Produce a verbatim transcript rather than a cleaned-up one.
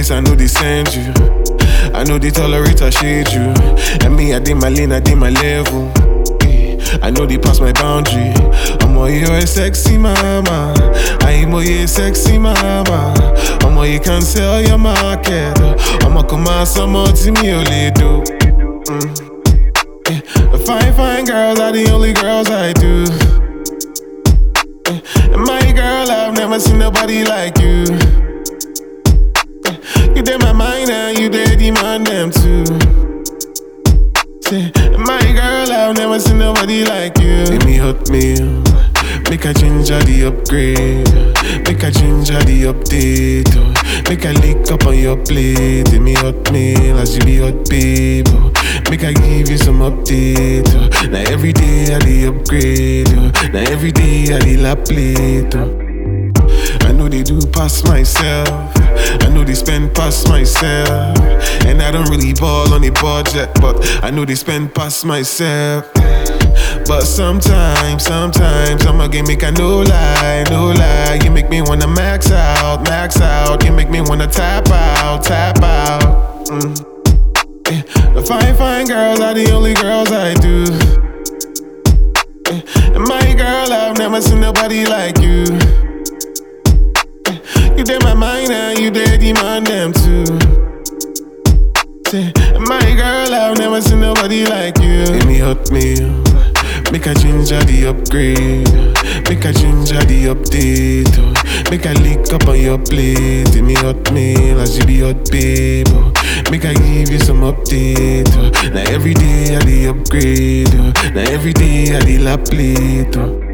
place, I know they send you. I know they tolerate, I shade you. And me, I did my lane, I did my level. I know they pass my boundary. I'm all you a sexy mama. I'm all you a sexy mama. I'm all you can sell your market. I'm a come out some more to me, only do. Mm. Yeah. The fine, fine girls are the only girls I do. Yeah. And my girl, I've never seen nobody like you. Yeah. You did my mind and you did demand them too. My girl, I've never seen nobody like you. Give me hot meal, make a ginger the upgrade, make a ginger the update, make a lick up on your plate. Give me hot meal as you be hot babe, make I give you some update. Now every day I the upgrade, now every day I the la plate. I know they do pass myself, I know they spend past myself, and I don't really ball on the budget, but I know they spend past myself. But sometimes, sometimes I'm a gimmick, I no lie, no lie. You make me wanna max out, max out. You make me wanna tap out, tap out. Mm. Yeah. The fine, fine girls are the only girls I do. Yeah. And my girl, I've never seen nobody like you. You did my mind and you did demand them too. Say, my girl, I've never seen nobody like you. Give me hot meal, make a ginger the upgrade, make a ginger the update, make a lick up on your plate. Give me hot meal as you be hot babe, make I give you some update. Now every day I the upgrade, now every day I the la plate.